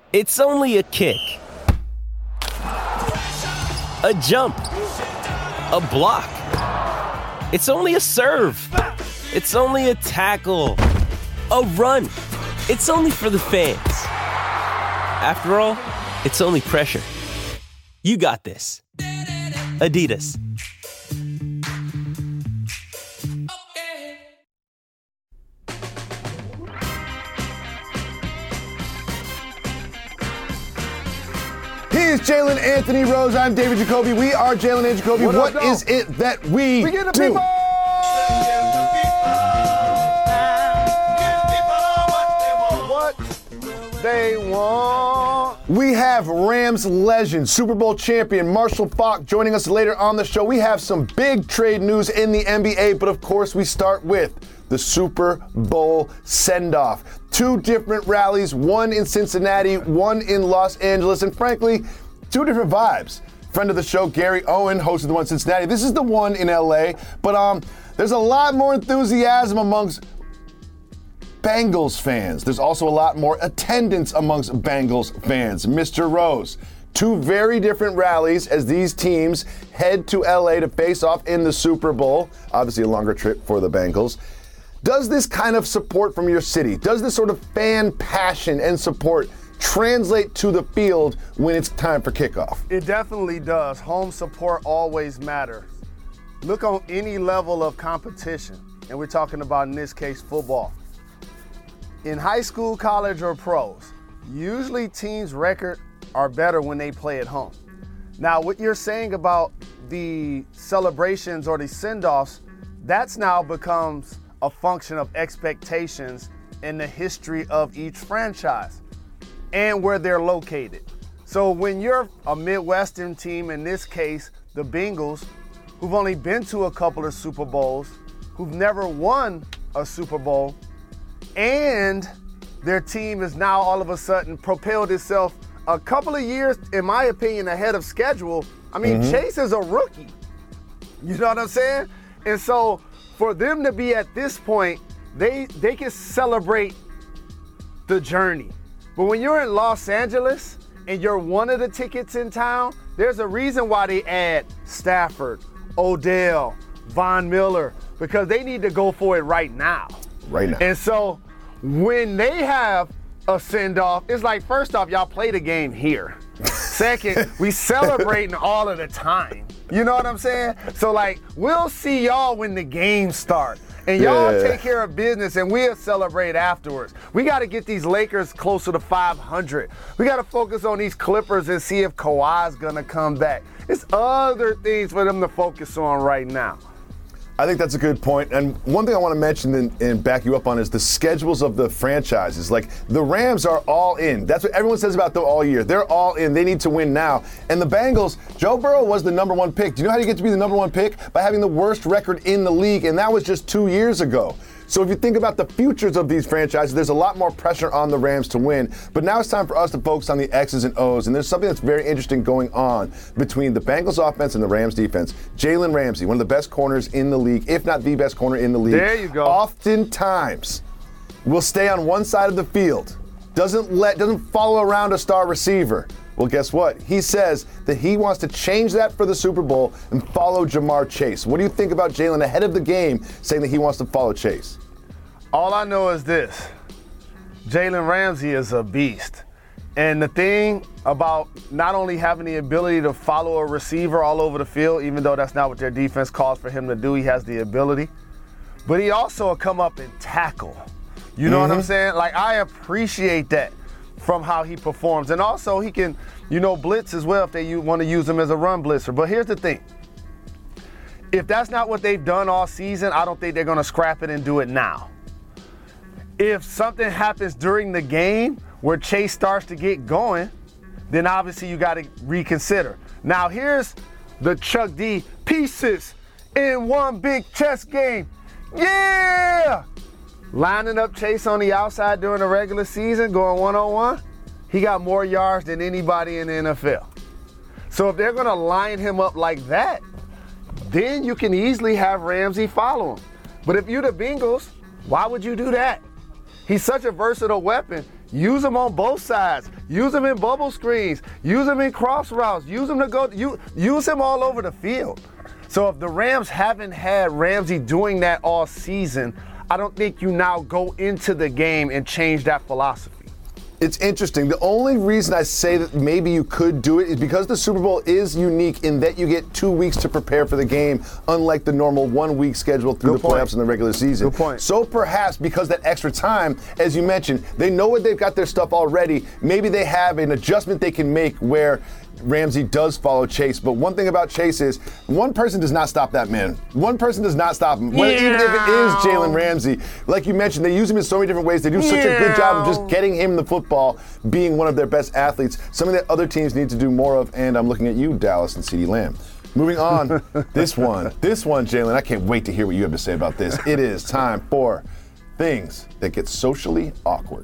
It's only a kick, a jump, a block. It's only a serve. It's only a tackle, a run. It's only for the fans. After all, it's only pressure. You got this. Adidas. He's Jalen Anthony Rose. I'm David Jacoby. We are Jalen and Jacoby. What is it that we get the do? people. What they want. We have Rams legend, Super Bowl champion Marshall Faulk joining us later on the show. We have some big trade news in the NBA, but of course we start with the Super Bowl send-off. Two different rallies, one in Cincinnati, one in Los Angeles, and frankly, two different vibes. Friend of the show, Gary Owen, hosted the one in Cincinnati. This is the one in LA, but there's a lot more enthusiasm amongst Bengals fans. There's also a lot more attendance amongst Bengals fans. Mr. Rose, two very different rallies as these teams head to LA to face off in the Super Bowl. Obviously a longer trip for the Bengals. Does this kind of support from your city, does this sort of fan passion and support translate to the field when it's time for kickoff? It definitely does. Home support always matters. Look on any level of competition, and we're talking about, in this case, football. In high school, college, or pros, usually teams' record are better when they play at home. Now, what you're saying about the celebrations or the send-offs, that's now becomes a function of expectations in the history of each franchise and where they're located. So when you're a Midwestern team, in this case, the Bengals, who've only been to a couple of Super Bowls, who've never won a Super Bowl, and their team is now all of a sudden propelled itself a couple of years, in my opinion, ahead of schedule. I mean, Chase is a rookie. You know what I'm saying? And so for them to be at this point, they can celebrate the journey. But when you're in Los Angeles and you're one of the tickets in town, there's a reason why they add Stafford, Odell, Von Miller, because they need to go for it right now. Right now. And so when they have a send-off, it's like, first off, y'all play the game here. Second, we celebrating all of the time. You know what I'm saying? So, like, we'll see y'all when the game starts. And y'all take care of business, and we'll celebrate afterwards. We got to get these Lakers closer to 500. We got to focus on these Clippers and see if Kawhi's going to come back. It's other things for them to focus on right now. I think that's a good point. And one thing I want to mention and back you up on is the schedules of the franchises. Like, the Rams are all in. That's what everyone says about them all year. They're all in. They need to win now. And the Bengals, Joe Burrow was the number one pick. Do you know how you get to be the number one pick? By having the worst record in the league, and that was just 2 years ago. So if you think about the futures of these franchises, there's a lot more pressure on the Rams to win. But now it's time for us to focus on the X's and O's. And there's something that's very interesting going on between the Bengals offense and the Rams defense. Jalen Ramsey, one of the best corners in the league, if not the best corner in the league. There you go. Oftentimes will stay on one side of the field, doesn't follow around a star receiver. Well, guess what? He says that he wants to change that for the Super Bowl and follow Jamar Chase. What do you think about Jalen ahead of the game saying that he wants to follow Chase? All I know is this. Jalen Ramsey is a beast. And the thing about not only having the ability to follow a receiver all over the field, even though that's not what their defense calls for him to do, he has the ability. But he also will come up and tackle. You know what I'm saying? Like, I appreciate that from how he performs. And also he can, blitz as well if they want to use him as a run blitzer. But here's the thing. If that's not what they've done all season, I don't think they're going to scrap it and do it now. If something happens during the game where Chase starts to get going, then obviously you got to reconsider. Now here's the Chuck D pieces in one big chess game. Yeah! Lining up Chase on the outside during the regular season, going one-on-one, he got more yards than anybody in the NFL. So if they're going to line him up like that, then you can easily have Ramsey follow him. But if you're the Bengals, why would you do that? He's such a versatile weapon. use him on both sides. Use him in bubble screens. Use him in cross routes. Use him to go. Use him all over the field. So if the Rams haven't had Ramsey doing that all season, I don't think you now go into the game and change that philosophy. It's interesting. The only reason I say that maybe you could do it is because the Super Bowl is unique in that you get 2 weeks to prepare for the game, unlike the normal 1 week schedule through the playoffs and the regular season. Good point. So perhaps because that extra time, as you mentioned, they know what they've got their stuff already. Maybe they have an adjustment they can make where Ramsey does follow Chase, but one thing about Chase is one person does not stop that man. One person does not stop him. Even if it is Jalen Ramsey. Like you mentioned, they use him in so many different ways. They do such a good job of just getting him the football, being one of their best athletes. Something that other teams need to do more of, and I'm looking at you, Dallas and CeeDee Lamb. Moving on, this one, Jalen, I can't wait to hear what you have to say about this. It is time for things that get socially awkward.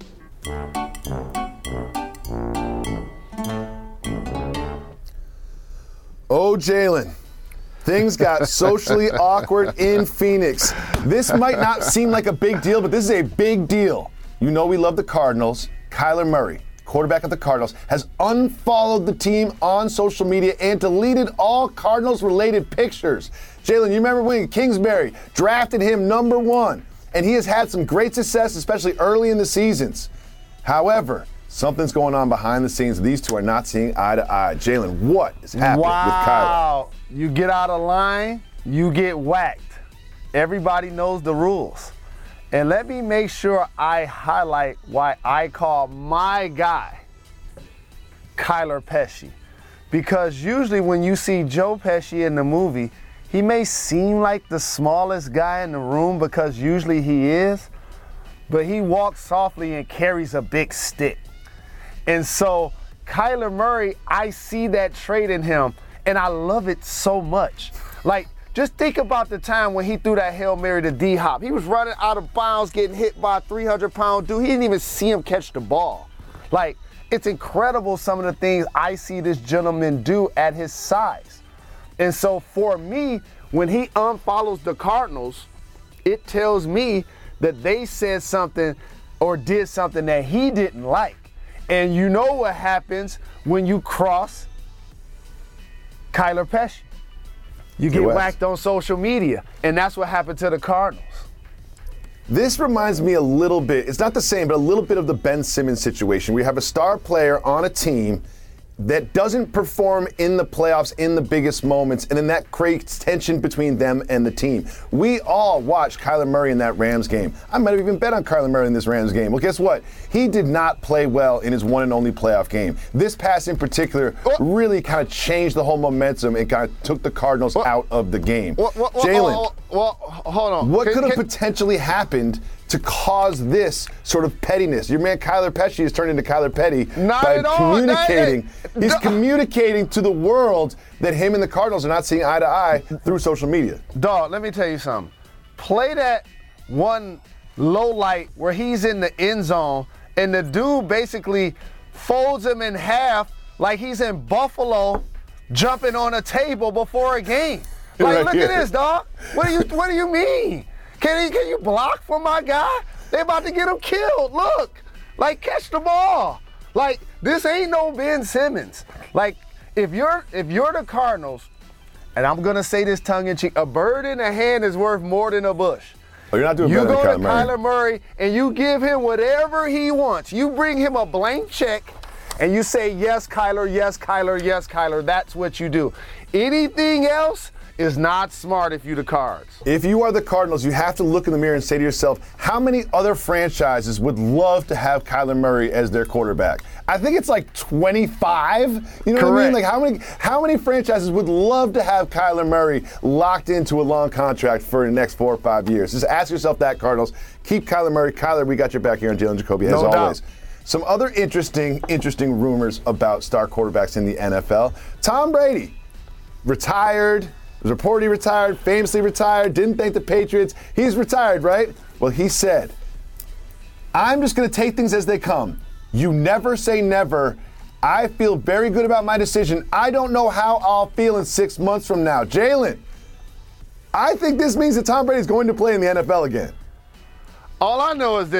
Oh, Jalen, things got socially awkward in Phoenix. This might not seem like a big deal, but this is a big deal. You know we love the Cardinals. Kyler Murray, quarterback of the Cardinals, has unfollowed the team on social media and deleted all Cardinals-related pictures. Jalen, you remember when Kingsbury drafted him number 1, and he has had some great success, especially early in the seasons. However, something's going on behind the scenes. These two are not seeing eye to eye. Jalen, what is happening with Kyler? Wow. You get out of line, you get whacked. Everybody knows the rules. And let me make sure I highlight why I call my guy Kyler Pesci. Because usually when you see Joe Pesci in the movie, he may seem like the smallest guy in the room because usually he is, but he walks softly and carries a big stick. And so Kyler Murray, I see that trait in him, and I love it so much. Like, just think about the time when he threw that Hail Mary to D-Hop. He was running out of bounds, getting hit by a 300-pound dude. He didn't even see him catch the ball. Like, it's incredible some of the things I see this gentleman do at his size. And so for me, when he unfollows the Cardinals, it tells me that they said something or did something that he didn't like. And you know what happens when you cross Kyler Pesci. You get whacked on social media, and that's what happened to the Cardinals. This reminds me a little bit, it's not the same, but a little bit of the Ben Simmons situation. We have a star player on a team that doesn't perform in the playoffs in the biggest moments, and then that creates tension between them and the team. We all watched Kyler Murray in that Rams game. I might have even bet on Kyler Murray in this Rams game. Well, guess what? He did not play well in his one and only playoff game. This pass in particular really kind of changed the whole momentum and kind of took the Cardinals out of the game. Jalen, hold on. What could have potentially happened to cause this sort of pettiness? Your man Kyler Pesci has turned into Kyler Petty by communicating. He's communicating to the world that him and the Cardinals are not seeing eye to eye through social media. Dog, let me tell you something. Play that one low light where he's in the end zone and the dude basically folds him in half like he's in Buffalo jumping on a table before a game. Like, look at this, dog. What do you mean? Can you block for my guy? They about to get him killed. Look, like, catch the ball. Like, this ain't no Ben Simmons. Like, if you're the Cardinals, and I'm gonna say this tongue in cheek, a bird in the hand is worth more than a bush. Oh, you're not doing better than Kyler Murray. You go to Kyler Murray and you give him whatever he wants. You bring him a blank check and you say, yes, Kyler, yes, Kyler, yes, Kyler. That's what you do. Anything else is not smart if you're the Cards. If you are the Cardinals, you have to look in the mirror and say to yourself, how many other franchises would love to have Kyler Murray as their quarterback? I think it's like 25. You know what I mean? Like how many franchises would love to have Kyler Murray locked into a long contract for the next 4 or 5 years? Just ask yourself that, Cardinals. Keep Kyler Murray. Kyler, we got your back here on Jalen Jacoby, as always. Some other interesting rumors about star quarterbacks in the NFL. Tom Brady, retired. Was reported he retired, famously retired, didn't thank the Patriots. He's retired, right? Well, he said, I'm just going to take things as they come. You never say never. I feel very good about my decision. I don't know how I'll feel in 6 months from now. Jalen, I think this means that Tom Brady is going to play in the NFL again. All I know is this.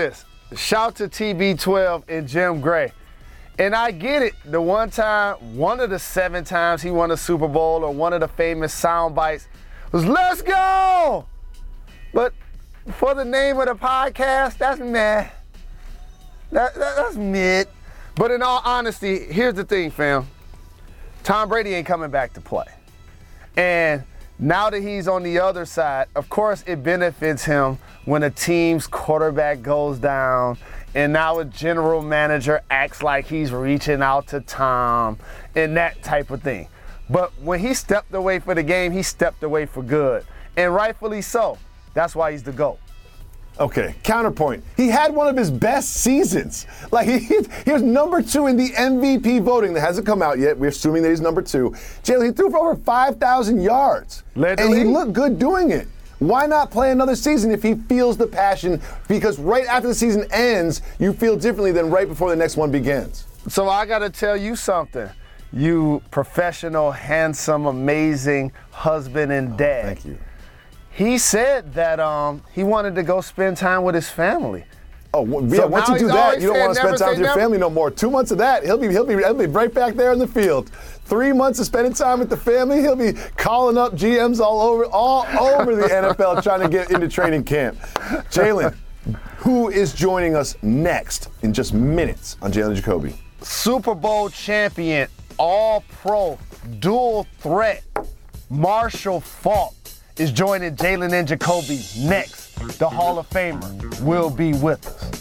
shout to TB12 and Jim Gray. And I get it. The one of the 7 times he won a Super Bowl, or one of the famous sound bites was "Let's go." But for the name of the podcast, that's meh. That's mid. But in all honesty, here's the thing, fam. Tom Brady ain't coming back to play. And now that he's on the other side, of course it benefits him when a team's quarterback goes down and now a general manager acts like he's reaching out to Tom and that type of thing. But when he stepped away for the game, he stepped away for good. And rightfully so. That's why he's the GOAT. Okay, counterpoint. He had one of his best seasons. Like, he was number 2 in the MVP voting that hasn't come out yet. We're assuming that he's number 2. Jalen, he threw for over 5,000 yards. And he looked good doing it. Why not play another season if he feels the passion? Because right after the season ends, you feel differently than right before the next one begins. So I got to tell you something. You professional, handsome, amazing husband and dad. Thank you. He said that he wanted to go spend time with his family. Oh, yeah, so once you do that, you don't want to spend time with your family no more. 2 months of that, he'll be right back there in the field. 3 months of spending time with the family, he'll be calling up GMs all over the NFL trying to get into training camp. Jalen, who is joining us next in just minutes on Jalen Jacoby? Super Bowl champion, all-pro, dual threat, Marshall Faulk is joining Jalen and Jacoby next. The Hall of Famer will be with us.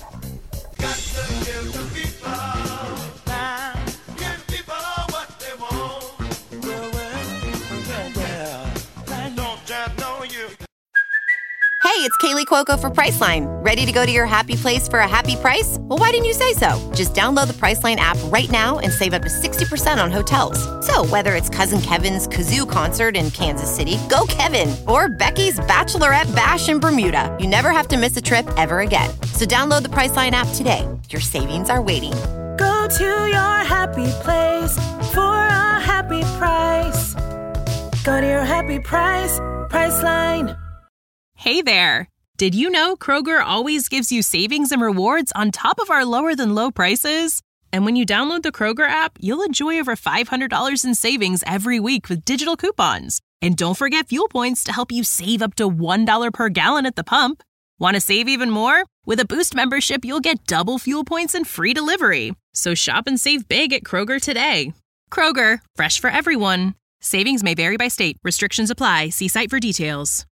Hey, it's Kaylee Cuoco for Priceline. Ready to go to your happy place for a happy price? Well, why didn't you say so? Just download the Priceline app right now and save up to 60% on hotels. So whether it's Cousin Kevin's Kazoo Concert in Kansas City, go Kevin, or Becky's Bachelorette Bash in Bermuda, you never have to miss a trip ever again. So download the Priceline app today. Your savings are waiting. Go to your happy place for a happy price. Go to your happy price, Priceline. Hey there! Did you know Kroger always gives you savings and rewards on top of our lower-than-low prices? And when you download the Kroger app, you'll enjoy over $500 in savings every week with digital coupons. And don't forget fuel points to help you save up to $1 per gallon at the pump. Want to save even more? With a Boost membership, you'll get double fuel points and free delivery. So shop and save big at Kroger today. Kroger, fresh for everyone. Savings may vary by state. Restrictions apply. See site for details.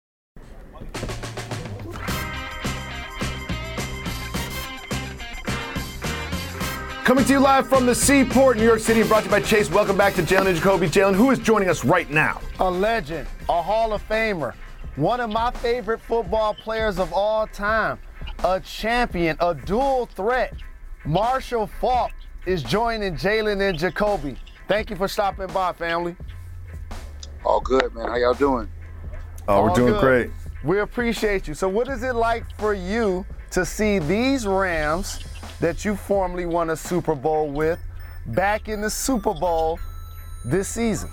Coming to you live from the Seaport, New York City, brought to you by Chase. Welcome back to Jalen and Jacoby. Jalen, who is joining us right now? A legend, a Hall of Famer, one of my favorite football players of all time, a champion, a dual threat. Marshall Faulk is joining Jalen and Jacoby. Thank you for stopping by, family. All good, man. How y'all doing? Oh, we're doing great. We appreciate you. So what is it like for you to see these Rams that you formerly won a Super Bowl with back in the Super Bowl this season?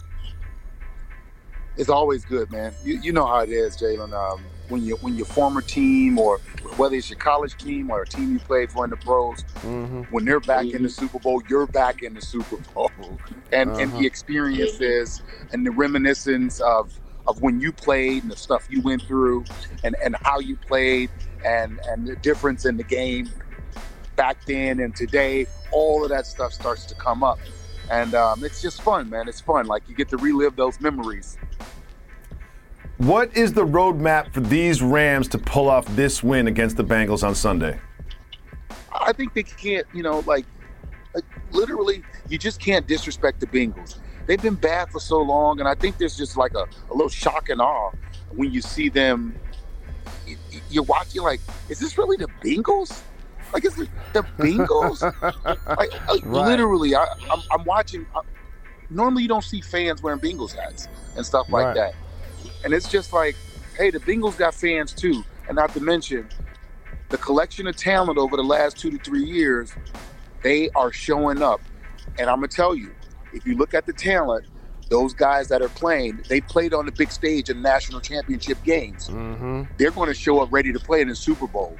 It's always good, man. You know how it is, Jalen. When your former team, or whether it's your college team or a team you played for in the pros, when they're back in the Super Bowl, you're back in the Super Bowl. And the experiences and the reminiscence of when you played and the stuff you went through and how you played and the difference in the game back then and today, all of that stuff starts to come up. And it's just fun, man. It's fun. Like, you get to relive those memories. What is the roadmap for these Rams to pull off this win against the Bengals on Sunday? I think they can't, like literally, you just can't disrespect the Bengals. They've been bad for so long, and I think there's just like a little shock and awe when you see them. You're watching like, is this really the Bengals? Like, is it the Bengals? Right. Literally, I'm watching. Normally, you don't see fans wearing Bengals hats and stuff like that. And it's just like, hey, the Bengals got fans too. And not to mention, the collection of talent over the last 2 to 3 years, they are showing up. And I'm going to tell you, if you look at the talent, those guys that are playing, they played on the big stage in national championship games. They're going to show up ready to play in the Super Bowl.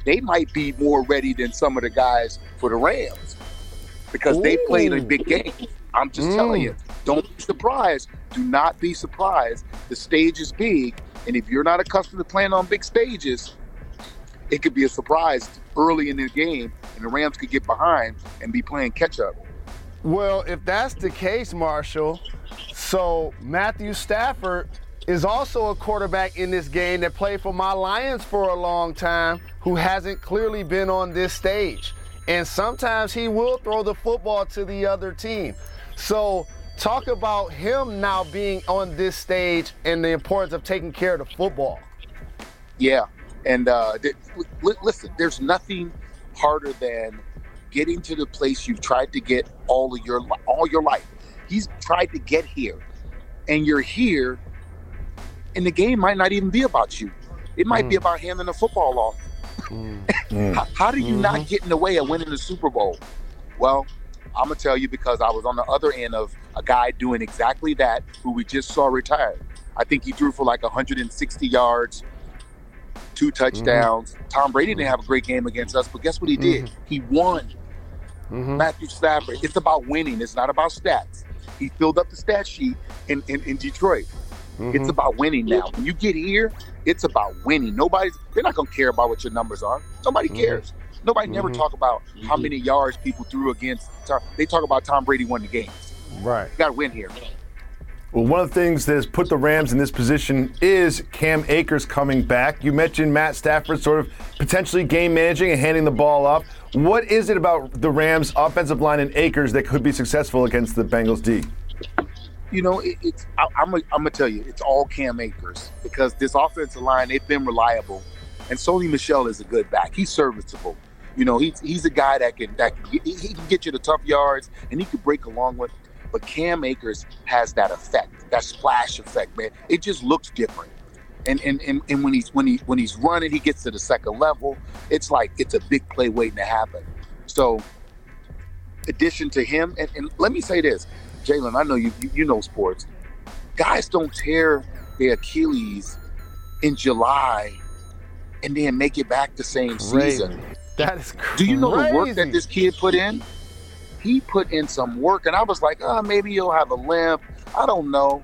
they might be more ready than some of the guys for the Rams because they played a big game. I'm just telling you, don't be surprised. Do not be surprised. The stage is big, and if you're not accustomed to playing on big stages, it could be a surprise early in the game, and the Rams could get behind and be playing catch-up. Well, if that's the case, Marshall, so Matthew Stafford is also a quarterback in this game that played for my Lions for a long time who hasn't clearly been on this stage. And sometimes he will throw the football to the other team. So talk about him now being on this stage and the importance of taking care of the football. Yeah, and listen, there's nothing harder than getting to the place you've tried to get all your life. He's tried to get here, and you're here, and the game might not even be about you. It might be about handing the football off. How do you not get in the way of winning the Super Bowl? Well, I'm going to tell you because I was on the other end of a guy doing exactly that who we just saw retired. I think he threw for like 160 yards, 2 touchdowns. Tom Brady didn't have a great game against us, but guess what he did? He won. Matthew Stafford. It's about winning. It's not about stats. He filled up the stat sheet in Detroit. It's about winning now. When you get here, it's about winning. They're not going to care about what your numbers are. Nobody cares. Nobody never talk about how many yards people threw against. They talk about Tom Brady won the games. Right. You got to win here. Well, one of the things that has put the Rams in this position is Cam Akers coming back. You mentioned Matt Stafford sort of potentially game managing and handing the ball off. What is it about the Rams' offensive line and Akers that could be successful against the Bengals D? You know, I'm gonna tell you, it's all Cam Akers because this offensive line, they've been reliable, and Sony Michel is a good back. He's serviceable. You know, he's a guy that can get you the tough yards and he can break along with. But Cam Akers has that effect, that splash effect, man. It just looks different. And when he's running, he gets to the second level. It's like it's a big play waiting to happen. So, addition to him, and let me say this, Jalen, I know you know sports. Guys don't tear their Achilles in July and then make it back the same season. That is crazy. Do you know the work that this kid put in? He put in some work, and I was like, maybe he'll have a limp. I don't know.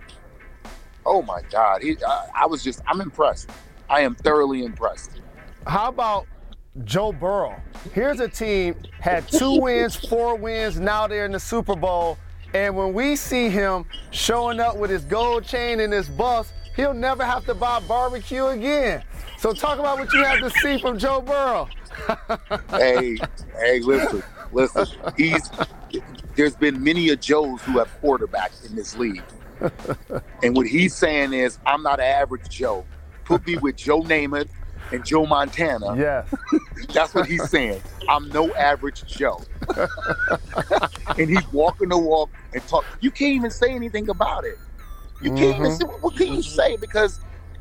Oh, my God. I'm impressed. I am thoroughly impressed. How about Joe Burrow? Here's a team, had 2 wins, 4 wins, now they're in the Super Bowl. And when we see him showing up with his gold chain and his bus, he'll never have to buy barbecue again. So talk about what you have to see from Joe Burrow. Hey, listen. There's been many a Joes who have quarterbacks in this league. And what he's saying is, I'm not an average Joe. Put me with Joe Namath and Joe Montana. Yes. That's what he's saying. I'm no average Joe. And he's walking the walk and talk. You can't even say anything about it. You can't even say, what can you say? Because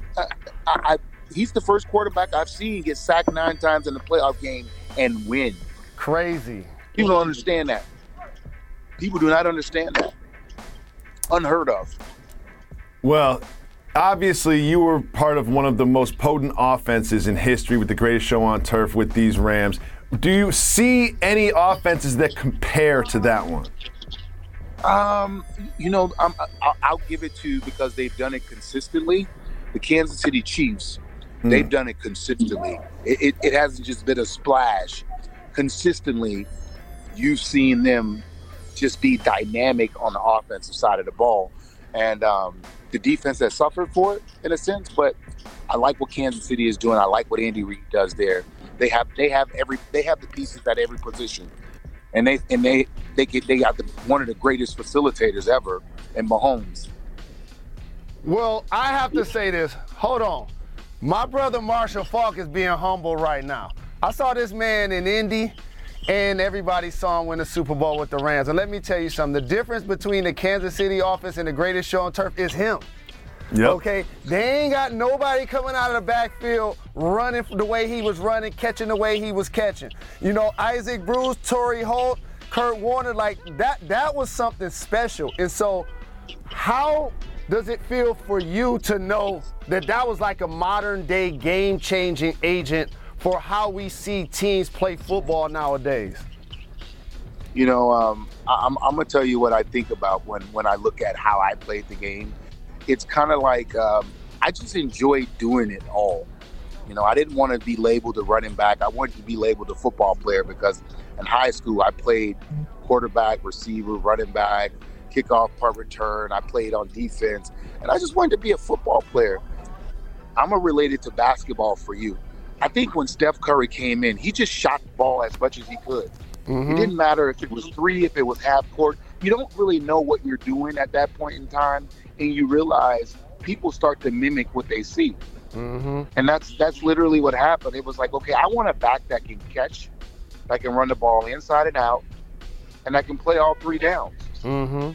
he's the first quarterback I've seen get sacked 9 times in the playoff game and win. Crazy. People don't understand that. People do not understand that. Unheard of. Well, obviously you were part of one of the most potent offenses in history with the greatest show on turf with these Rams. Do you see any offenses that compare to that one? I'll give it to, because they've done it consistently, the Kansas City Chiefs. They've done it consistently. It hasn't just been a splash. Consistently, you've seen them just be dynamic on the offensive side of the ball. And the defense has suffered for it in a sense, but I like what Kansas City is doing. I like what Andy Reid does there. They have the pieces at every position. And they got one of the greatest facilitators ever in Mahomes. Well, I have to say this. Hold on. My brother Marshall Faulk is being humble right now. I saw this man in Indy, and everybody saw him win the Super Bowl with the Rams. And let me tell you something. The difference between the Kansas City offense and the greatest show on turf is him. Yep. Okay? They ain't got nobody coming out of the backfield running the way he was running, catching the way he was catching. You know, Isaac Bruce, Torrey Holt, Kurt Warner, like that was something special. And so how does it feel for you to know that was like a modern day game-changing agent for how we see teams play football nowadays? You know, I'm gonna tell you what I think about when I look at how I played the game. It's kind of like I just enjoyed doing it all. You know, I didn't want to be labeled a running back. I wanted to be labeled a football player because in high school I played quarterback, receiver, running back, kickoff, punt return. I played on defense, and I just wanted to be a football player. I'm gonna relate it to basketball for you. I think when Steph Curry came in, he just shot the ball as much as he could. It didn't matter if it was 3, if it was half court. You don't really know what you're doing at that point in time, and you realize people start to mimic what they see. And that's literally what happened. It was like, okay, I want a back that can catch, that can run the ball inside and out, and that can play all 3 downs. And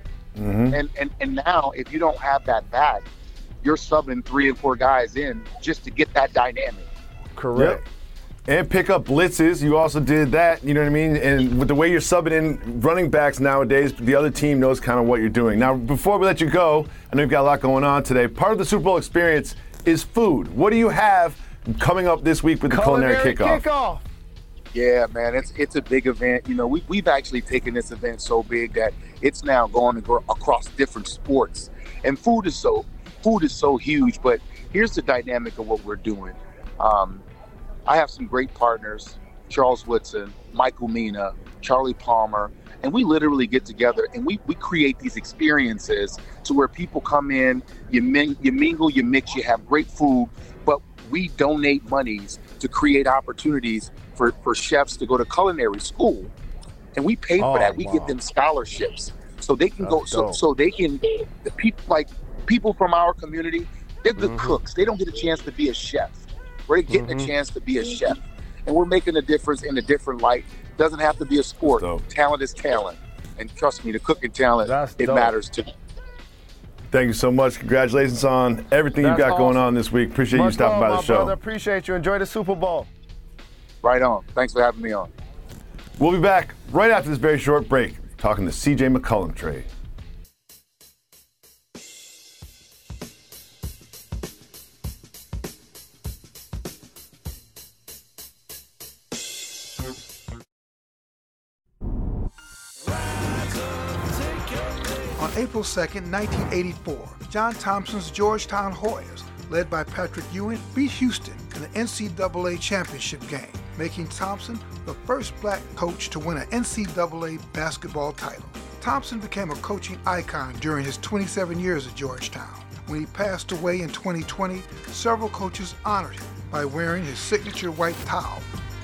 now, if you don't have that back, you're subbing 3 and 4 guys in just to get that dynamic. Correct. Yep. And pick up blitzes. You also did that, you know what I mean? And with the way you're subbing in running backs nowadays, the other team knows kind of what you're doing. Now, before we let you go, I know you've got a lot going on today. Part of the Super Bowl experience is food. What do you have coming up this week with the Culinary Kickoff? Yeah, man, it's a big event. You know, we've actually taken this event so big that it's now going to go across different sports. And food is so huge, but here's the dynamic of what we're doing. I have some great partners, Charles Woodson, Michael Mina, Charlie Palmer, and we literally get together and we create these experiences to where people come in, you mingle, you mix, you have great food, but we donate monies to create opportunities for chefs to go to culinary school. And we pay for that. We give them scholarships so they can so they can, people from our community, they're good cooks. They don't get a chance to be a chef. We're getting a chance to be a chef, and we're making a difference in a different light. Doesn't have to be a sport. Talent is talent, and trust me, the cooking talent, matters too. Thank you so much. Congratulations on everything you've got going on this week. Appreciate you stopping by the show. Brother. Appreciate you. Enjoy the Super Bowl. Right on. Thanks for having me on. We'll be back right after this very short break, talking the C.J. McCollum trade. On April 2nd, 1984, John Thompson's Georgetown Hoyas, led by Patrick Ewing, beat Houston in the NCAA championship game, making Thompson the first black coach to win an NCAA basketball title. Thompson became a coaching icon during his 27 years at Georgetown. When he passed away in 2020, several coaches honored him by wearing his signature white towel.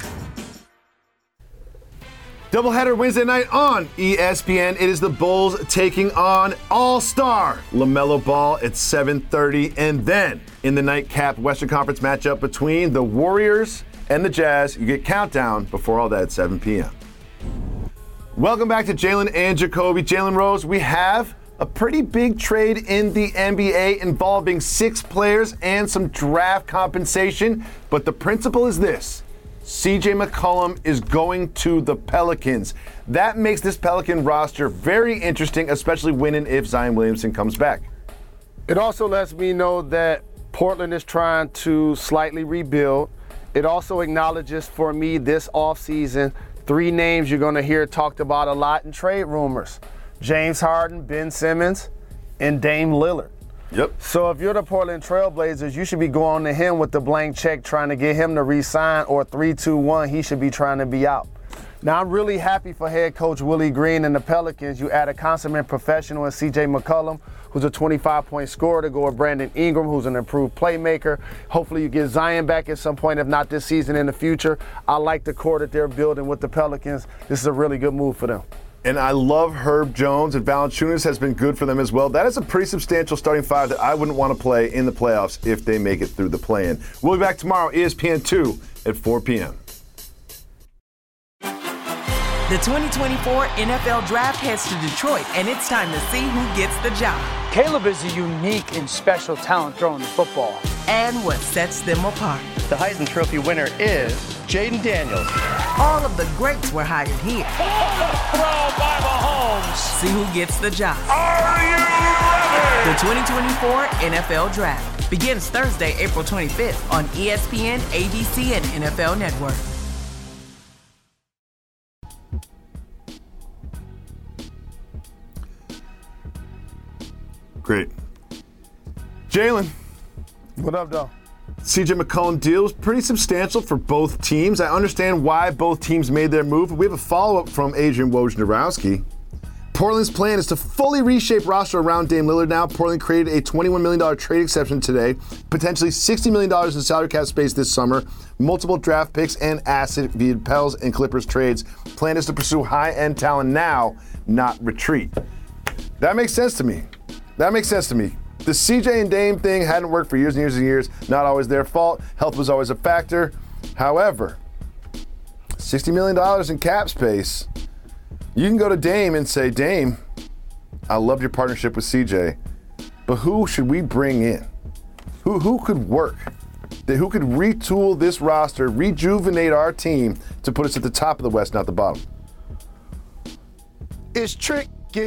Doubleheader Wednesday night on ESPN. It is the Bulls taking on All-Star LaMelo Ball at 7:30. And then in the nightcap Western Conference matchup between the Warriors and the Jazz, you get Countdown before all that at 7 p.m. Welcome back to Jalen and Jacoby. Jalen Rose, we have a pretty big trade in the NBA involving 6 players and some draft compensation. But the principle is this. C.J. McCollum is going to the Pelicans. That makes this Pelican roster very interesting, especially when and if Zion Williamson comes back. It also lets me know that Portland is trying to slightly rebuild. It also acknowledges for me this offseason 3 names you're going to hear talked about a lot in trade rumors. James Harden, Ben Simmons, and Dame Lillard. Yep. So if you're the Portland Trailblazers, you should be going to him with the blank check trying to get him to re-sign, or 3-2-1, he should be trying to be out. Now, I'm really happy for head coach Willie Green and the Pelicans. You add a consummate professional in C.J. McCollum, who's a 25-point scorer, to go with Brandon Ingram, who's an improved playmaker. Hopefully you get Zion back at some point, if not this season, in the future. I like the core that they're building with the Pelicans. This is a really good move for them. And I love Herb Jones, and Valanciunas has been good for them as well. That is a pretty substantial starting 5 that I wouldn't want to play in the playoffs if they make it through the play-in. We'll be back tomorrow, ESPN 2 at 4 p.m. The 2024 NFL Draft heads to Detroit, and it's time to see who gets the job. Caleb is a unique and special talent throwing the football. And what sets them apart. The Heisman Trophy winner is Jaden Daniels. All of the greats were hired here. Throw by Mahomes. See who gets the job. Are you ready? The 2024 NFL Draft. Begins Thursday, April 25th on ESPN, ABC, and NFL Network. Great. Jalen. What up, though? CJ McCollum deal was pretty substantial for both teams. I understand why both teams made their move. We have a follow-up from Adrian Wojnarowski. Portland's plan is to fully reshape roster around Dame Lillard now. Portland created a $21 million trade exception today, potentially $60 million in salary cap space this summer, multiple draft picks, and asset via Pels and Clippers trades. Plan is to pursue high-end talent now, not retreat. That makes sense to me. The CJ and Dame thing hadn't worked for years and years and years. Not always their fault. Health was always a factor. However, $60 million in cap space. You can go to Dame and say, Dame, I love your partnership with CJ, but who should we bring in? Who could work? Who could retool this roster, rejuvenate our team to put us at the top of the West, not the bottom? It's tricky.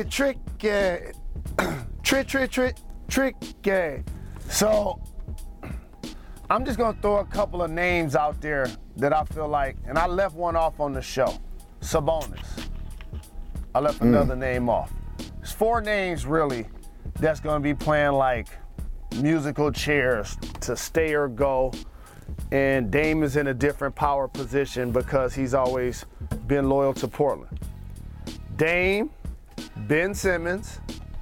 Tricky. So I'm just going to throw a couple of names out there that I feel like, and I left one off on the show, Sabonis. I left another name off. There's 4 names really that's going to be playing like musical chairs to stay or go. And Dame is in a different power position because he's always been loyal to Portland. Dame, Ben Simmons,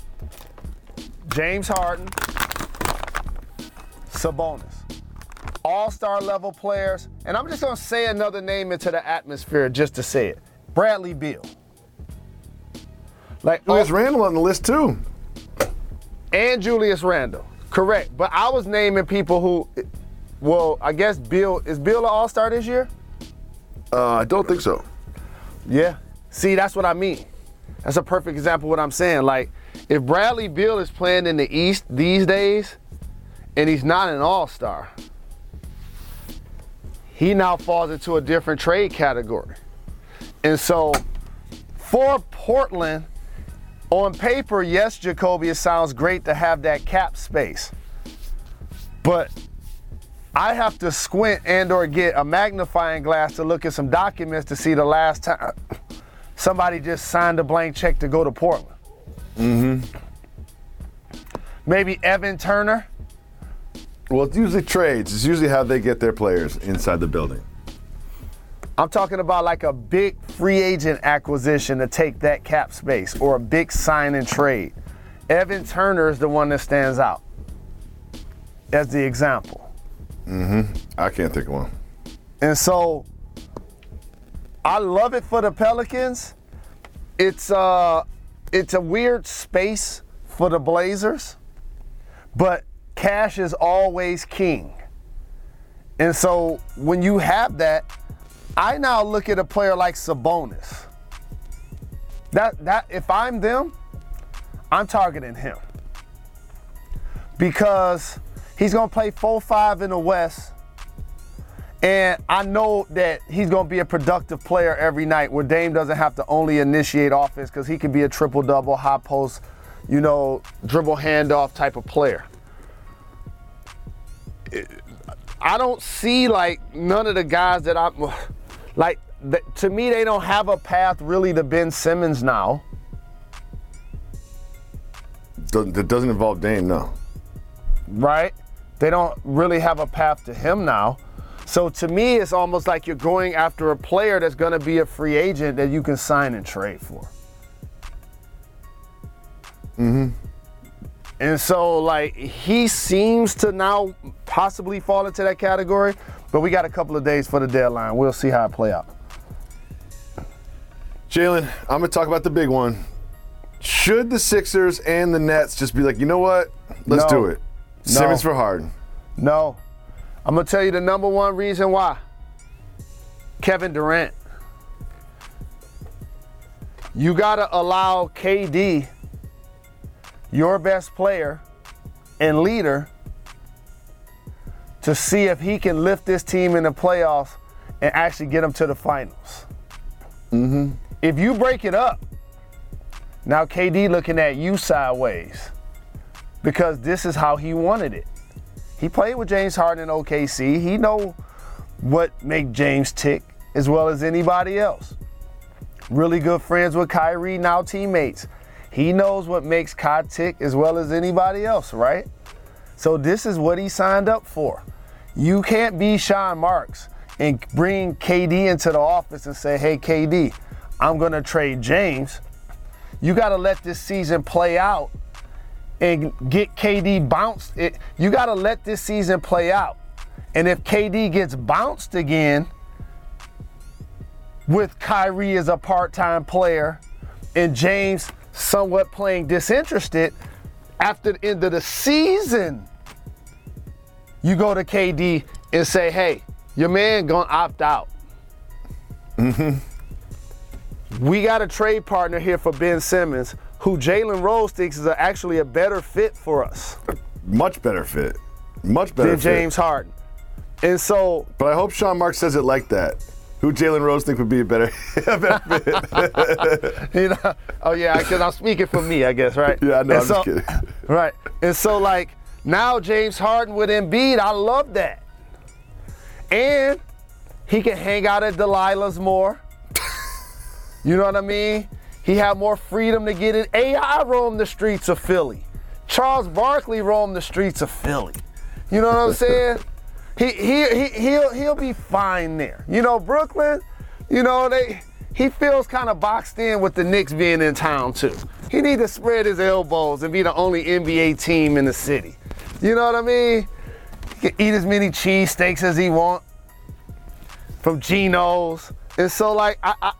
James Harden, Sabonis. All-star level players. And I'm just going to say another name into the atmosphere just to say it. Bradley Beal. Julius Randle on the list too. And Julius Randle. Correct. But I was naming people who, well, I guess is Beal an all-star this year? I don't think so. Yeah. See, that's what I mean. That's a perfect example of what I'm saying. Like, if Bradley Beal is playing in the East these days and he's not an all-star, he now falls into a different trade category. And so for Portland, on paper, yes, Jacoby, it sounds great to have that cap space. But I have to squint and or get a magnifying glass to look at some documents to see the last time somebody just signed a blank check to go to Portland. Mm-hmm. Maybe Evan Turner. Well, it's usually trades. It's usually how they get their players inside the building. I'm talking about like a big free agent acquisition to take that cap space or a big sign and trade. Evan Turner is the one that stands out as the example. Mm-hmm. I can't think of one. And so I love it for the Pelicans. It's a weird space for the Blazers, but cash is always king. And so when you have that, I now look at a player like Sabonis. That if I'm them, I'm targeting him. Because he's going to play 4-5 in the West. And I know that he's going to be a productive player every night where Dame doesn't have to only initiate offense because he can be a triple-double, high post, dribble handoff type of player. I don't see none of the guys that to me, they don't have a path really to Ben Simmons now. That doesn't involve Dame, no. Right? They don't really have a path to him now. So to me, it's almost like you're going after a player that's going to be a free agent that you can sign and trade for. Mm-hmm. And so, he seems to now possibly fall into that category, but we got a couple of days for the deadline. We'll see how it play out. Jalen, I'm going to talk about the big one. Should the Sixers and the Nets just be like, you know what? Let's do it. Simmons for Harden. No. I'm going to tell you the number one reason why. Kevin Durant. You got to allow KD, your best player and leader, to see if he can lift this team in the playoffs and actually get them to the finals. Mm-hmm. If you break it up, now KD looking at you sideways because this is how he wanted it. He played with James Harden in OKC. He know what make James tick as well as anybody else. Really good friends with Kyrie, now teammates. He knows what makes Kai tick as well as anybody else, right? So this is what he signed up for. You can't be Sean Marks and bring KD into the office and say, hey, KD, I'm going to trade James. You got to let this season play out and get KD bounced. You got to let this season play out. And if KD gets bounced again with Kyrie as a part-time player and James somewhat playing disinterested, after the end of the season, you go to KD and say, hey, your man gonna opt out. We got a trade partner here for Ben Simmons, who Jalen Rose thinks is actually a better fit for us. Much better fit. Much better than fit. James Harden. And so, but I hope Sean Marks says it like that. Who Jalen Rose think would be a better fit? You know, oh yeah, because I'm speaking for me, I guess, right? Yeah, I know. I'm just kidding. Right. And so, like, now James Harden with Embiid, I love that. And he can hang out at Delilah's more. You know what I mean? He had more freedom to get it. AI roamed the streets of Philly. Charles Barkley roamed the streets of Philly. You know what I'm saying? He'll be fine there. You know, Brooklyn, you know, he feels kind of boxed in with the Knicks being in town too. He need to spread his elbows and be the only NBA team in the city. You know what I mean? He can eat as many cheesesteaks as he want from Geno's. And so, like,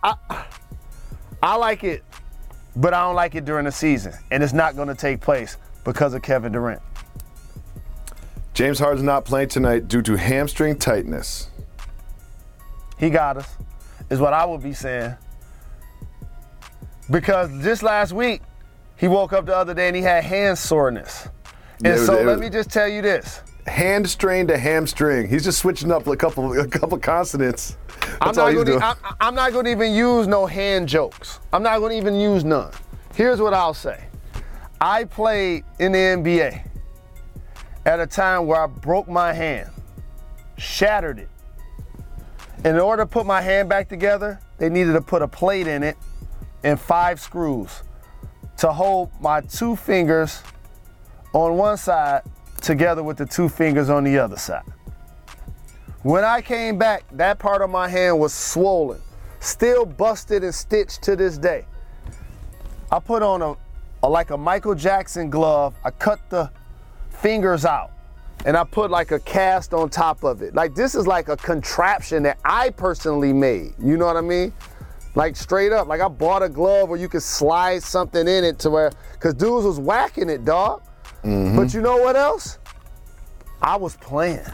I like it, but I don't like it during the season. And it's not going to take place because of Kevin Durant. James Harden's not playing tonight due to hamstring tightness. He got us, is what I would be saying. Because just last week, he woke up the other day and he had hand soreness. And let me just tell you this. Hand strain to hamstring. He's just switching up a couple consonants. That's all he's doing. I'm not going to even use no hand jokes. I'm not going to even use none. Here's what I'll say. I played in the NBA at a time where I broke my hand, shattered it. In order to put my hand back together, they needed to put a plate in it and 5 screws to hold my 2 fingers on one side together with the 2 fingers on the other side. When I came back, that part of my hand was swollen, still busted and stitched to this day. I put on like a Michael Jackson glove. I cut the fingers out and I put like a cast on top of it. Like, this is like a contraption that I personally made. You know what I mean? Like, straight up. Like, I bought a glove where you could slide something in it to where, because dudes was whacking it, dog. Mm-hmm. But you know what else? I was playing.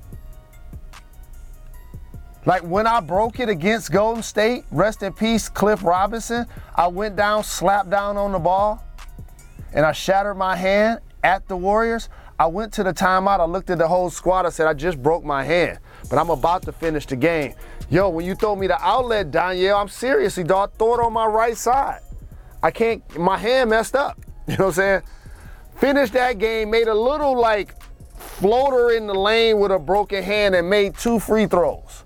Like, when I broke it against Golden State, rest in peace, Cliff Robinson, I went down, slapped down on the ball, and I shattered my hand at the Warriors. I went to the timeout, I looked at the whole squad, I said, I just broke my hand, but I'm about to finish the game. Yo, when you throw me the outlet, Danielle, I'm seriously, dog, throw it on my right side. I can't, my hand messed up. You know what I'm saying? Finished that game, made a little like floater in the lane with a broken hand and made 2 free throws.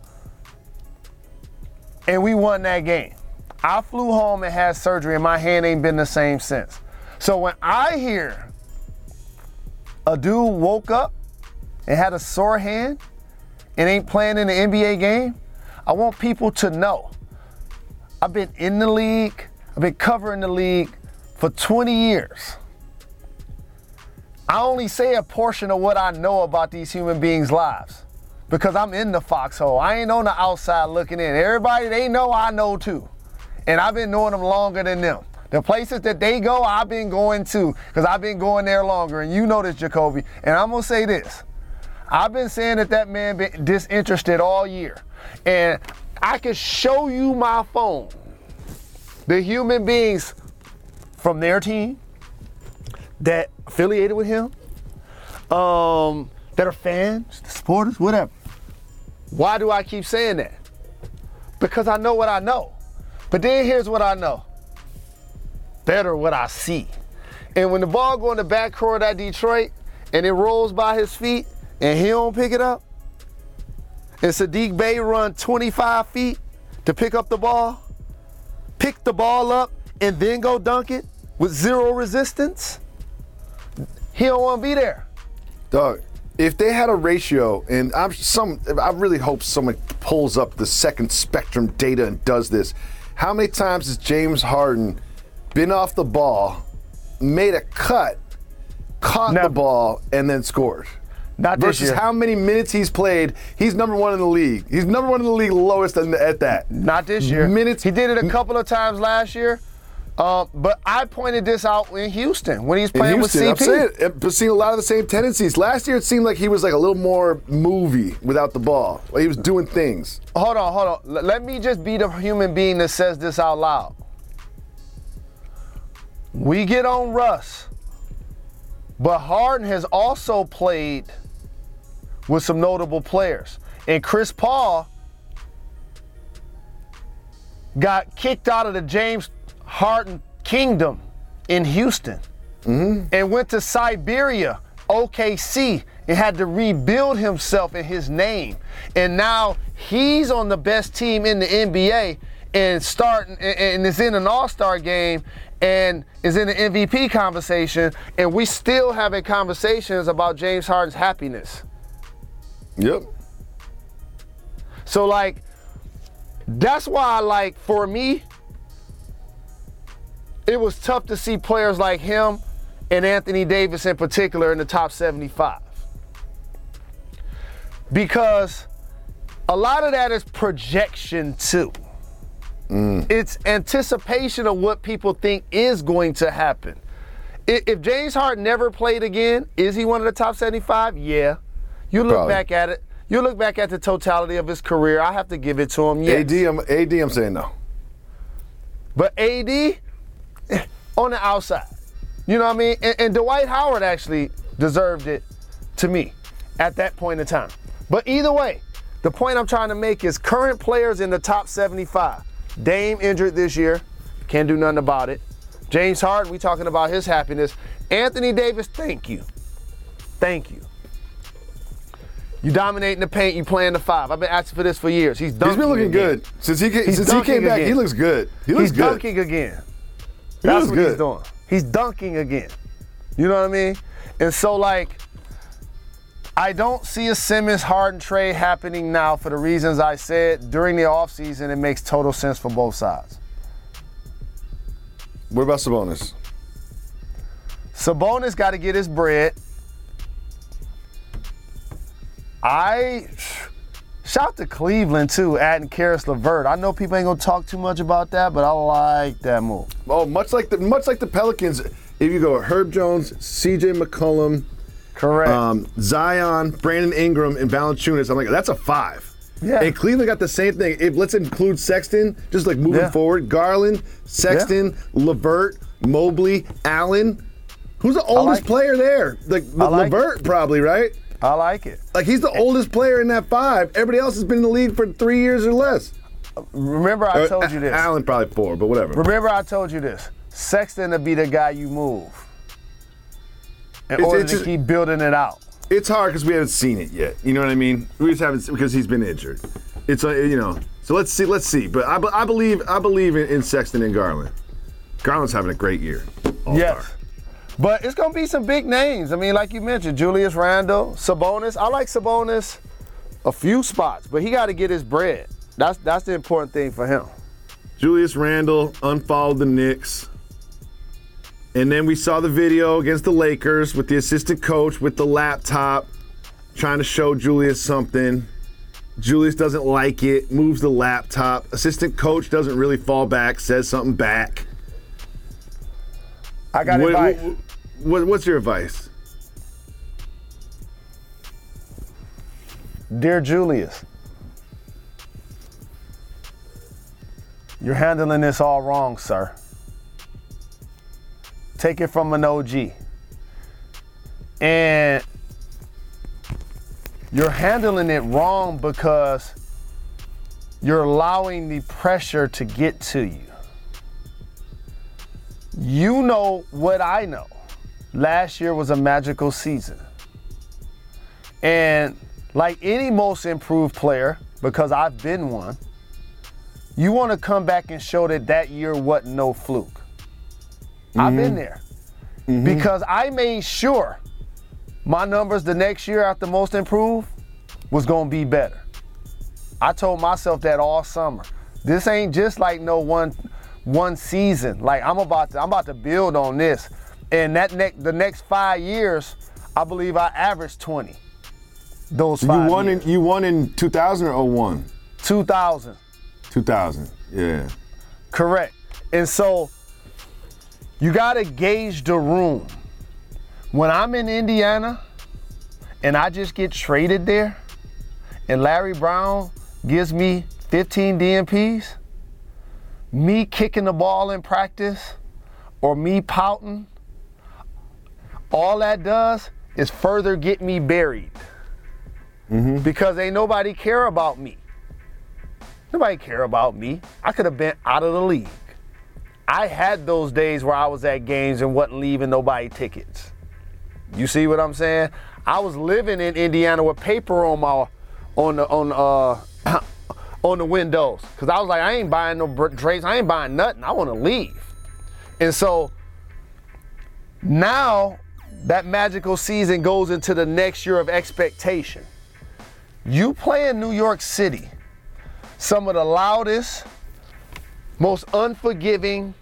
And we won that game. I flew home and had surgery and my hand ain't been the same since. So when I hear a dude woke up and had a sore hand and ain't playing in the NBA game, I want people to know. I've been in the league, I've been covering the league for 20 years. I only say a portion of what I know about these human beings' lives because I'm in the foxhole. I ain't on the outside looking in. Everybody they know, I know too. And I've been knowing them longer than them. The places that they go, I've been going to because I've been going there longer. And you know this, Jacoby. And I'm going to say this. I've been saying that man been disinterested all year. And I can show you my phone. The human beings from their team that affiliated with him, that are fans, supporters, whatever. Why do I keep saying that? Because I know what I know. But then here's what I know. Better what I see. And when the ball go in the backcourt at Detroit and it rolls by his feet and he don't pick it up, and Sadiq Bey run 25 feet to pick up the ball, pick the ball up, and then go dunk it with zero resistance, he don't want to be there. Dog, if they had a ratio, and I really hope someone pulls up the second spectrum data and does this. How many times has James Harden been off the ball, made a cut, caught the ball, and then scored? Not this versus year. how many minutes he's played. He's number one in the league. He's number one in the league, lowest at that. Not this year. Minutes. He did it a couple of times last year. But I pointed this out in Houston when he was playing with CP. I'm saying, but seeing a lot of the same tendencies. Last year, it seemed like he was like a little more movie without the ball. Like he was doing things. Hold on. Let me just be the human being that says this out loud. We get on Russ, but Harden has also played with some notable players. And Chris Paul got kicked out of the James Harden kingdom in Houston and went to Siberia, OKC, and had to rebuild himself and his name. And now he's on the best team in the NBA and is in an all-star game and is in an MVP conversation, and we still having conversations about James Harden's happiness. Yep. So, that's why, for me, it was tough to see players like him and Anthony Davis in particular in the top 75. Because a lot of that is projection too. It's anticipation of what people think is going to happen. If James Harden never played again, is he one of the top 75? Yeah. You look back at it. You look back at the totality of his career. I have to give it to him. Yes. AD, I'm saying no. But AD, on the outside. You know what I mean? And Dwight Howard actually deserved it to me at that point in time. But either way, the point I'm trying to make is current players in the top 75. Dame injured this year. Can't do nothing about it. James Harden, we talking about his happiness. Anthony Davis, thank you. Thank you. You dominating the paint, you playing the five. I've been asking for this for years. He's been looking good. Since he came back, he looks good. He's dunking again. That's what he's doing. He's dunking again. You know what I mean? And so, I don't see a Simmons-Harden trade happening now for the reasons I said. During the offseason, it makes total sense for both sides. What about Sabonis? Sabonis got to get his bread. Shout to Cleveland, too, adding Karis LeVert. I know people ain't going to talk too much about that, but I like that move. Oh, much like the Pelicans, if you go Herb Jones, CJ McCollum, correct, Zion, Brandon Ingram, and Valanciunas, I'm like, that's a 5. Yeah. And Cleveland got the same thing. Let's include Sexton, just moving forward. Garland, Sexton, LeVert, Mobley, Allen. Who's the oldest player there? LeVert, probably, right? I like it. He's the oldest player in that 5. Everybody else has been in the league for 3 years or less. Remember I told you this. Allen probably 4, but whatever. Remember I told you this. Sexton to be the guy you move in order to keep building it out. It's hard because we haven't seen it yet. You know what I mean? We just haven't, because he's been injured. It's So let's see. But I believe in Sexton and Garland. Garland's having a great year. All-star. Yes. But it's going to be some big names. I mean, like you mentioned, Julius Randle, Sabonis. I like Sabonis a few spots, but he got to get his bread. That's the important thing for him. Julius Randle unfollowed the Knicks. And then we saw the video against the Lakers with the assistant coach with the laptop trying to show Julius something. Julius doesn't like it, moves the laptop. Assistant coach doesn't really fall back, says something back. I got advice. What's your advice? Dear Julius, you're handling this all wrong, sir. Take it from an OG. And you're handling it wrong because you're allowing the pressure to get to you. You know what I know. Last year was a magical season. And like any most improved player, because I've been one, you want to come back and show that year wasn't no fluke. I've been there. Because I made sure my numbers the next year after most improved was going to be better. I told myself that all summer. This ain't just like no one season. Like I'm about to build on this. And the next 5 years, I believe I averaged 20. Those 5 years. You won in 2000 or 01? 2000. 2000, yeah. Correct. And so you got to gauge the room. When I'm in Indiana and I just get traded there and Larry Brown gives me 15 DMPs, me kicking the ball in practice or me pouting, all that does is further get me buried. Because ain't nobody care about me. Nobody care about me. I could have been out of the league. I had those days where I was at games and wasn't leaving nobody tickets. You see what I'm saying? I was living in Indiana with paper on the windows, because I was like, I ain't buying no drapes. I ain't buying nothing. I want to leave. And so now that magical season goes into the next year of expectation. You play in New York City, some of the loudest, most unforgiving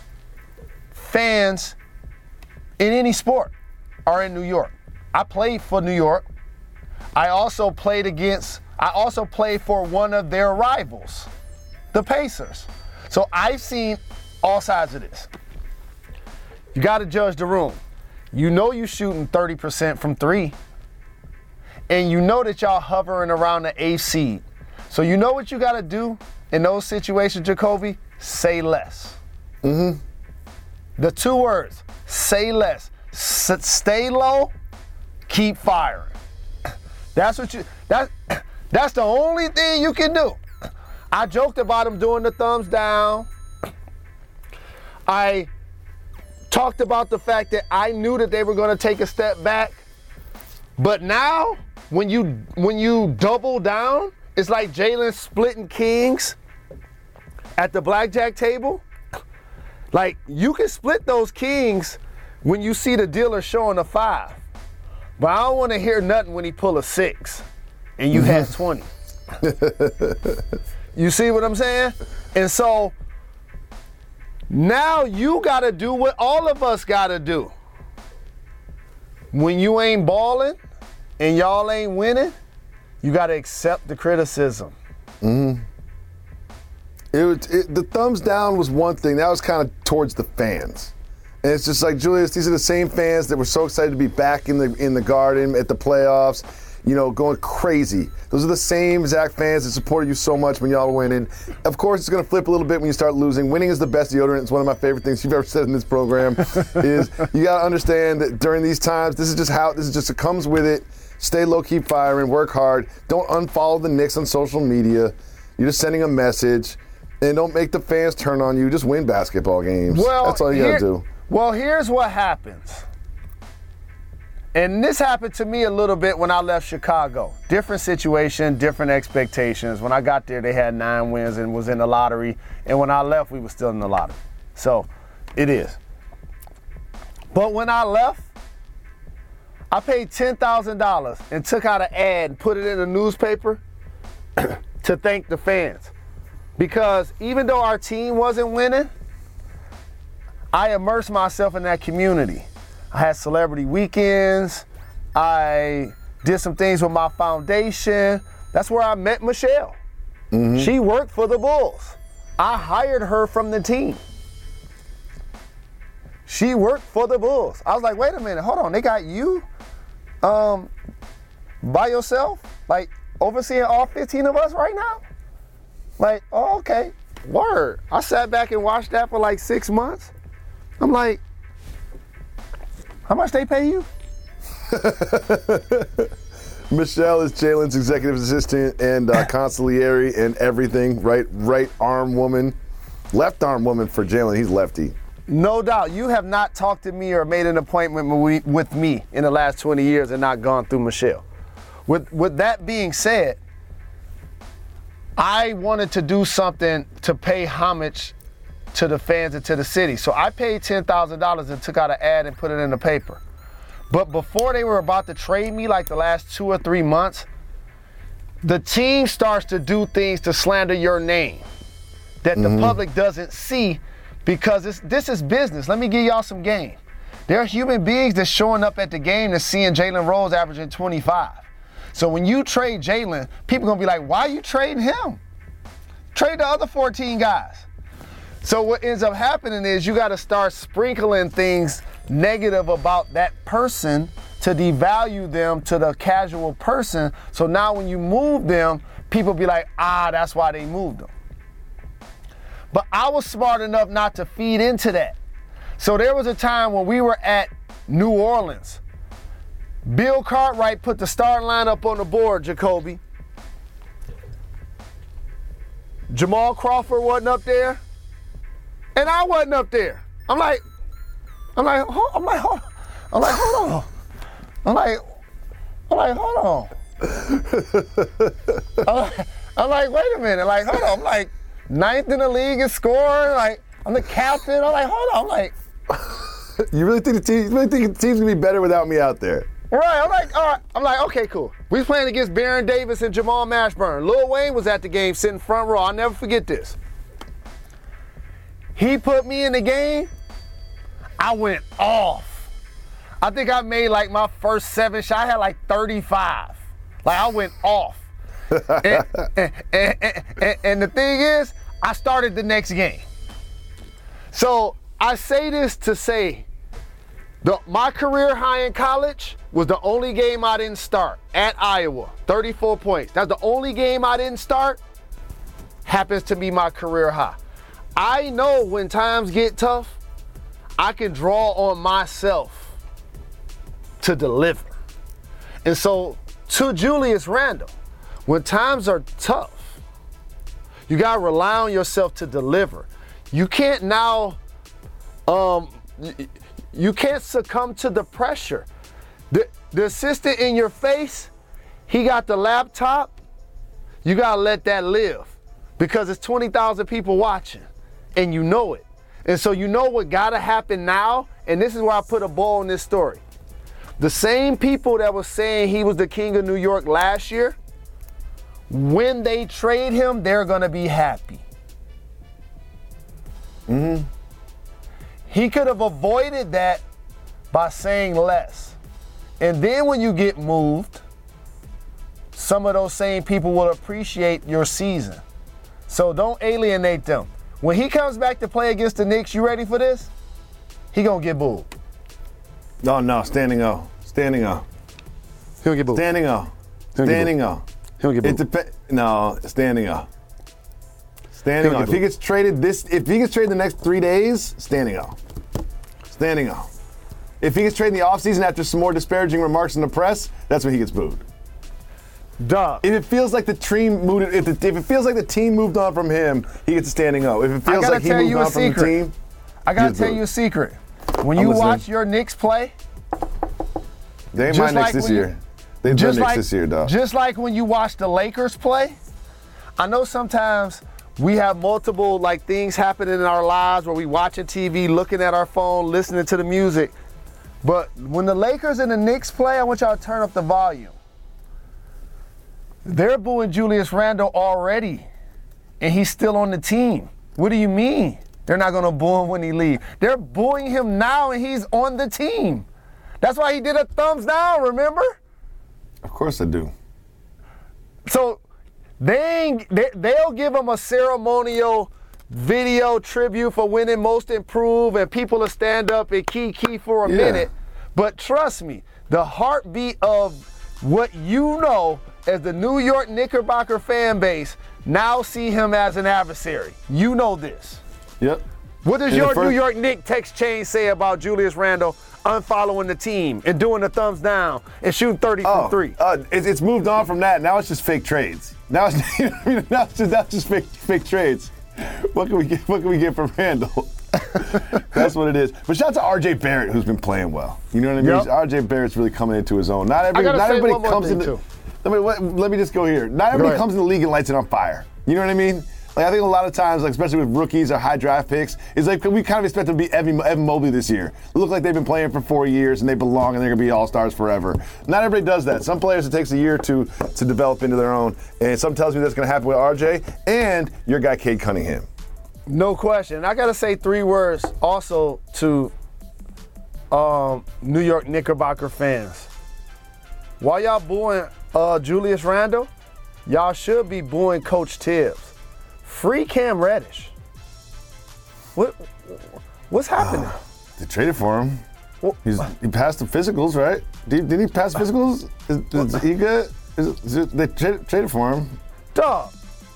fans in any sport are in New York. I played for New York. I also played for one of their rivals, the Pacers. So I've seen all sides of this. You got to judge the room. You know you shooting 30% from three. And you know that y'all hovering around the 8th seed. So you know what you got to do in those situations, Jacoby? Say less. The 2 words, say less. Stay low, keep firing. That's the only thing you can do. I joked about him doing the thumbs down. I talked about the fact that I knew that they were going to take a step back. But now, when you double down, it's like Jalen splitting kings at the blackjack table. Like, you can split those kings when you see the dealer showing a 5. But I don't want to hear nothing when he pull a 6 and you had 20. You see what I'm saying? And so now you got to do what all of us got to do. When you ain't balling and y'all ain't winning, you got to accept the criticism. The thumbs down was one thing. That was kind of towards the fans. And it's just like, Julius, these are the same fans that were so excited to be back in the Garden at the playoffs, you know, going crazy. Those are the same exact fans that supported you so much when y'all were winning. Of course, it's going to flip a little bit when you start losing. Winning is the best deodorant. It's one of my favorite things you've ever said in this program. Is you got to understand that during these times, it comes with it. Stay low, keep firing, work hard. Don't unfollow the Knicks on social media. You're just sending a message. And don't make the fans turn on you. Just win basketball games. Well, that's all you got to do. Well, here's what happens. And this happened to me a little bit when I left Chicago. Different situation, different expectations. When I got there, they had 9 wins and was in the lottery. And when I left, we were still in the lottery. So it is. But when I left, I paid $10,000 and took out an ad and put it in the newspaper to thank the fans. Because even though our team wasn't winning, I immersed myself in that community. I had celebrity weekends. I did some things with my foundation. That's where I met Michelle. She worked for the Bulls. I hired her from the team. She worked for the Bulls. I was like, wait a minute, hold on. They got you by yourself? Like, overseeing all 15 of us right now? Like, oh, okay, word. I sat back and watched that for like 6 months. I'm like, how much they pay you? Michelle is Jalen's executive assistant and consigliere and everything, right arm woman, left arm woman for Jalen. He's lefty. No doubt. You have not talked to me or made an appointment with me in the last 20 years and not gone through Michelle. With that being said, I wanted to do something to pay homage to the fans and to the city. So I paid $10,000 and took out an ad and put it in the paper. But before they were about to trade me, like the last 2 or 3 months, the team starts to do things to slander your name that the public doesn't see, because this is business. Let me give y'all some game. There are human beings that's showing up at the game that's seeing Jalen Rose averaging 25. So when you trade Jalen, people gonna be like, why are you trading him? Trade the other 14 guys. So what ends up happening is you gotta start sprinkling things negative about that person to devalue them to the casual person. So now when you move them, people be like, that's why they moved them. But I was smart enough not to feed into that. So there was a time when we were at New Orleans. Bill Cartwright put the starting lineup on the board, Jacoby. Jamal Crawford wasn't up there, and I wasn't up there. I'm like, hold on. I'm like, wait a minute. Like, hold on. I'm like, 9th in the league in scoring. Like, I'm the captain. I'm like, hold on. I'm like, you really think the team's gonna be better without me out there? Right. I'm like, all right. I'm like, okay, cool. We was playing against Baron Davis and Jamal Mashburn. Lil Wayne was at the game sitting front row. I'll never forget this. He put me in the game. I went off. I think I made like my first 7 shots. I had like 35. Like, I went off. and the thing is, I started the next game. So I say this to say, my career high in college was the only game I didn't start at Iowa, 34 points. That's the only game I didn't start. Happens to be my career high. I know when times get tough, I can draw on myself to deliver. And so to Julius Randle, when times are tough, you gotta rely on yourself to deliver. You can't now, you can't succumb to the pressure. The assistant in your face, he got the laptop. You gotta let that live, because it's 20,000 people watching, and you know it. And so you know what gotta happen now, and this is where I put a bow on this story. The same people that was saying he was the king of New York last year, when they trade him, they're gonna be happy. He could have avoided that by saying less. And then when you get moved, some of those same people will appreciate your season. So don't alienate them. When he comes back to play against the Knicks, you ready for this? He gonna get booed. No, standing O. Standing O. He'll get booed. Standing O. Standing O. He'll get booed. No, standing O. Standing O. If he gets traded the next 3 days, standing O. Standing O. If he gets traded in the offseason after some more disparaging remarks in the press, that's when he gets booed. Duh. If it feels like the team moved on from him, he gets a standing O. If it feels like he moved on from the team, I gotta tell you a secret. When you watch your Knicks play, they ain't my Knicks this year. They're the Knicks this year, dog. Just like when you watch the Lakers play, I know sometimes we have multiple things happening in our lives where we watching TV, looking at our phone, listening to the music. But when the Lakers and the Knicks play, I want y'all to turn up the volume. They're booing Julius Randle already, and he's still on the team. What do you mean they're not going to boo him when he leaves? They're booing him now, and he's on the team. That's why he did a thumbs down, remember? Of course I do. So they'll give him a ceremonial video tribute for winning Most Improved, and people will stand up and key for a minute. But trust me, the heartbeat of what you know as the New York Knickerbocker fan base now see him as an adversary. You know this. Yep. What does your New York Knicks text chain say about Julius Randle unfollowing the team and doing the thumbs down and shooting 30 from 3? It's moved on from that. Now it's just fake trades. Now it's just fake trades. What can we get from Randle? That's what it is. But shout out to R.J. Barrett, who's been playing well. You know what I mean? Yep. R.J. Barrett's really coming into his own. Not everybody let me just go here. Not everybody comes in the league and lights it on fire. You know what I mean? Like, I think a lot of times, like especially with rookies or high draft picks, it's like we kind of expect them to be Evan Mobley this year. They look like they've been playing for 4 years and they belong and they're going to be all-stars forever. Not everybody does that. Some players, it takes a year or two to develop into their own. And something tells me that's going to happen with RJ and your guy, Cade Cunningham. No question. I got to say 3 words also to New York Knickerbocker fans. While y'all booing Julius Randle, y'all should be booing Coach Tibbs. Free Cam Reddish. What's happening? They traded for him. He passed the physicals, right? Didn't he pass physicals? Is he good? They traded for him. Dog.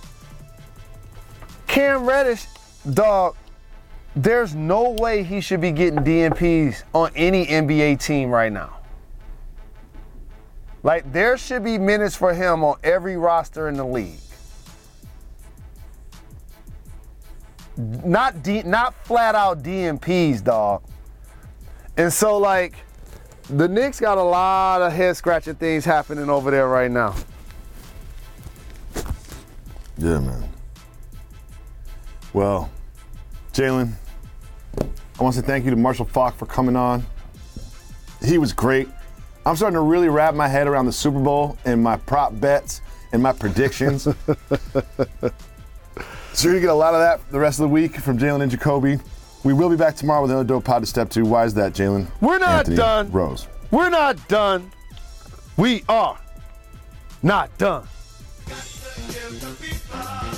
Cam Reddish, dog, there's no way he should be getting DNPs on any NBA team right now. Like, there should be minutes for him on every roster in the league. Not flat out DNPs, dog. And so, like, the Knicks got a lot of head scratching things happening over there right now. Yeah, man. Well, Jalen, I want to say thank you to Marshall Faulk for coming on. He was great. I'm starting to really wrap my head around the Super Bowl and my prop bets and my predictions. So you're going to get a lot of that the rest of the week from Jalen and Jacoby. We will be back tomorrow with another dope pod to step to. Why is that, Jalen? We're not Anthony done. Rose. We're not done. We are not done.